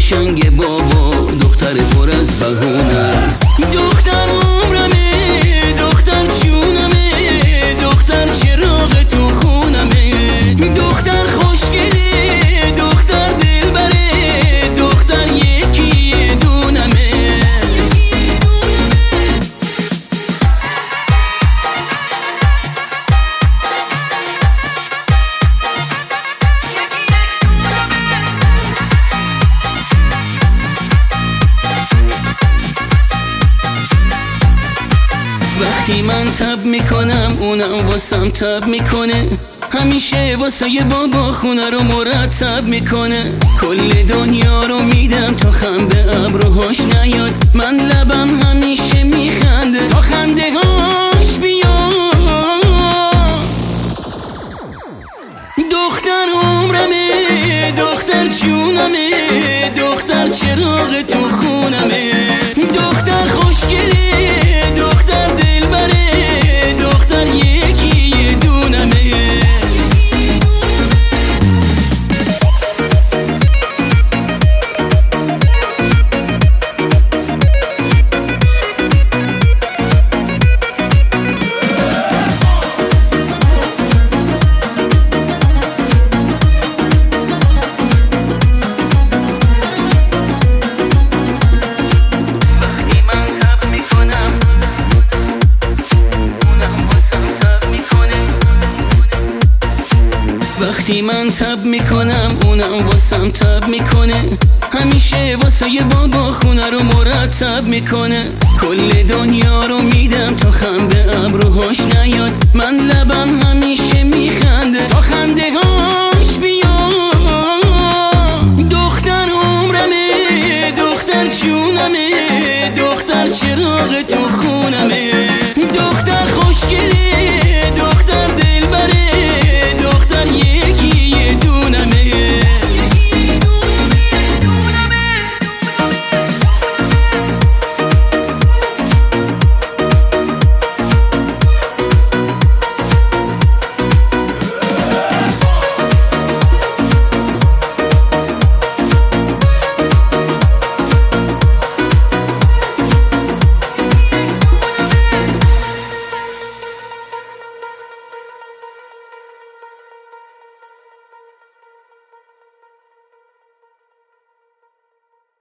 قشنگ بابا، دختر پر از بهونه است. دختر عمرمه، دختر جونمه، دختر چراغ تو خونمه، دختر خوشگله، دختر دلبره، دختر یکی دونمه. وقتی من تب میکنم اونم واسم تب میکنه، همیشه واسه یه بابا خونه رو مرتب میکنه. کل دنیا رو میدم تا خم به ابروهاش نیاد، من لبم همیشه میخنده تا خنده هاش بیاد. دختر عمرمه، دختر جونمه، دختر چراغ تو خونمه، دختر خوشگله، دختر دلبره، دختر یکی دونمه. وقتی من تب میکنم اونم واسم تب میکنه، همیشه واسه یه بابا خونه رو مرتب میکنه. کل دنیا رو میدم تا خم به ابروهاش نیاد، من لبم همیشه میخنده تا خنده هاش بیاد. دختر عمرمه، دختر جونمه، دختر چراغ تو خونمه.